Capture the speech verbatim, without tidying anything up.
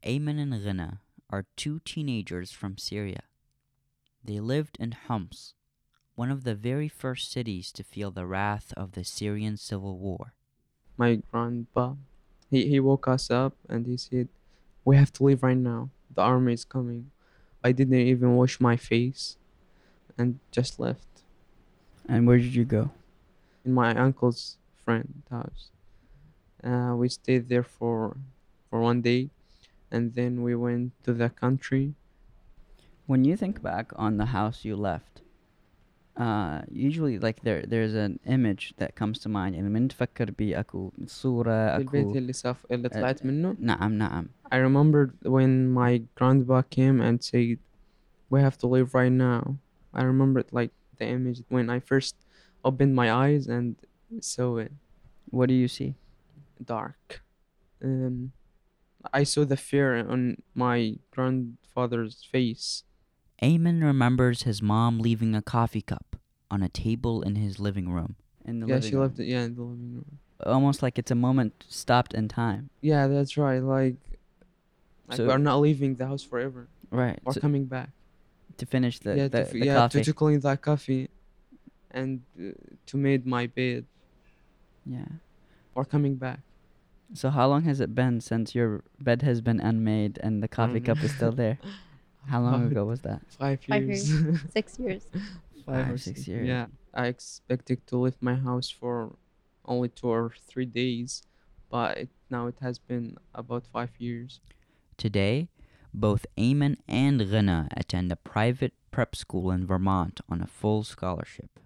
Ayman and Ghina are two teenagers from Syria. They lived in Homs, one of the very first cities to feel the wrath of the Syrian civil war. My grandpa, he, he woke us up and he said, "We have to leave right now. The army is coming." I didn't even wash my face and just left And where did you go? in my uncle's friend house. Uh, we stayed there for for one day, and then we went to the country. When you think back on the house you left, uh, usually like there there's an image that comes to mind. يعني من تفكر بي أكو صورة البيت أكو اللي ساف اللي uh, طلعت منه. نعم نعم. I remembered when my grandpa came and said, "We have to leave right now." I remembered like the image when I first opened my eyes and saw it. What do you see? Dark. Um, I saw the fear on my grandfather's face. Ayman remembers his mom leaving a coffee cup on a table in his living room. In the Yeah, living she room. left it. Yeah, in the living room. Almost like it's a moment stopped in time. Yeah, that's right. Like, like So- we are not leaving the house forever. Right. We're So- coming back. to finish the, yeah, the, to, f- the yeah, coffee. to, to clean that coffee, and uh, to made my bed. Yeah. We're coming back. So how long has it been since your bed has been unmade and the coffee Um, cup is still there? How long About ago was that? Five Five years. Six years. Five or or six six- years. Yeah, I expected to leave my house for only two or three days, but it, now it has been about five years. Today, both Ayman and Ghina attend a private prep school in Vermont on a full scholarship.